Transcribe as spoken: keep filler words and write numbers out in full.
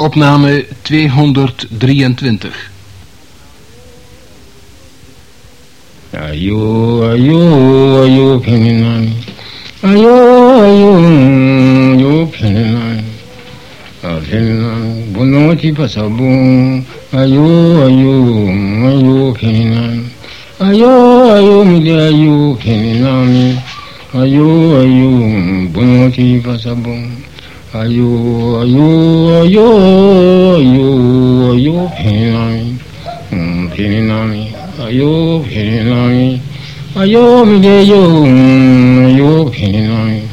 Opname tweehonderddrieëntwintig. Ayo, ayo, ayo, penenani. Ayo, ayo, ayo, penenani. Penenani, bonoti pasabun. Ayo, ayo, ayo, penenani. Ayo, ayo, mide, ayo, penenani. Ayo, ayo, bonoti pasabun. Ayo, ayo, ayo, ayo, ayo, penenani. Penenani. Ayo, penenani. Ayo, mide, ayo, ayo, penenani.